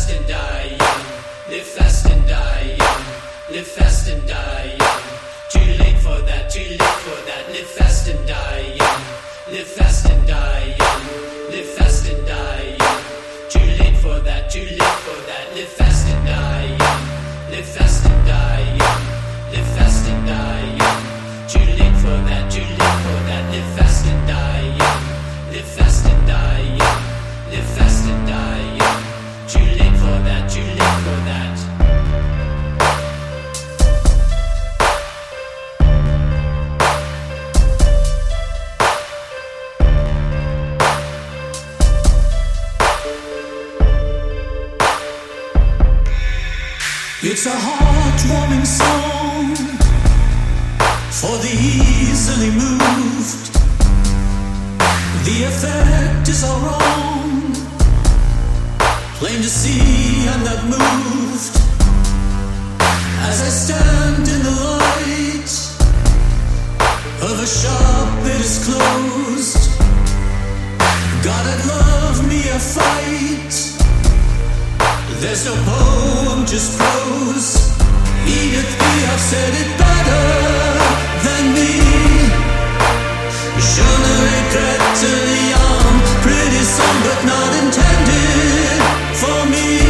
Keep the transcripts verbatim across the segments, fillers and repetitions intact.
fast and die young. Live fast and die young. Live fast and die young. Too late for that, too late for that. Live fast and die young. Live fast and die young. Live fast and die young. Too late for that, too late for that. Live fast and die young. Live fast and die young. Live fast and die young. Too late for that, too late for that. Live fast and die young. Live fast and die young. Live fast and die young. Too late for that, too late for that. It's a heartwarming song for the easily moved. The effect is all wrong. Plain to see I'm not moved as I stand in the light of a shop that is closed. God, I'd love me a fight. There's no poem, just prose. Edith Piaf said it better than me. Je ne regrette rien. Pretty song, but not intended for me.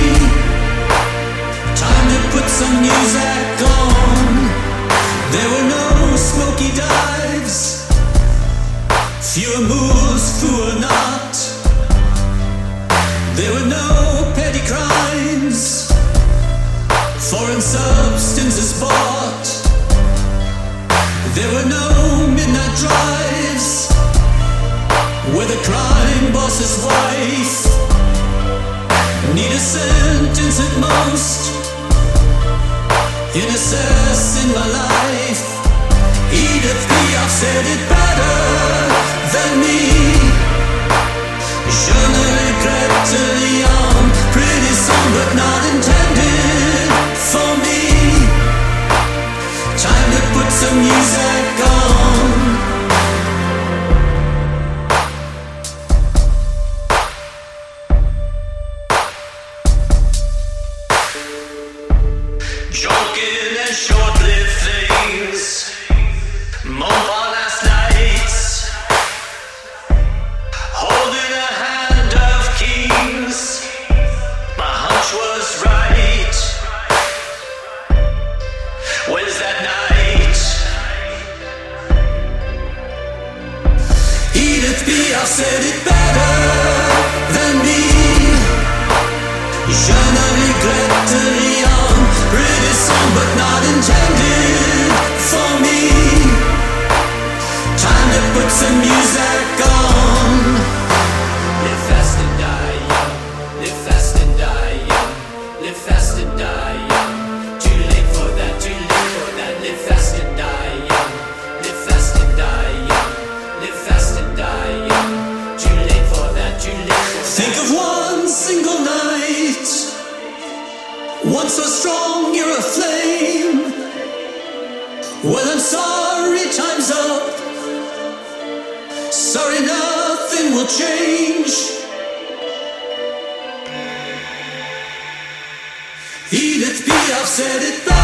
Time to put some music on. There were no smoky dives, fewer moves, fewer not. There were no petty crimes, foreign substances bought. There were no midnight drives where the crime boss's wife need a sentence at most. In assess in my life, Edith Piaf said it better than me. Je ne regrette rien. Pretty song, but not intended for me. Time to put some music on. Drunken and short-lived things, Montparnasse lights, holding a hand of kings. My hunch was right. When's that night? Edith Piaf said it better than me. Je ne regrette rien. Pretty song, but not intended for me. Time to put some music on. Live fast and die young. Live fast and die young. Live fast and die young. Too late for that, too late for that. Live fast and die young. Live fast and die young. Live fast and die young. Too late for that, too late for that. Think of one single night, one so strong you're a flame. Well, I'm sorry, time's up. Sorry, nothing will change. Edith Piaf said it best.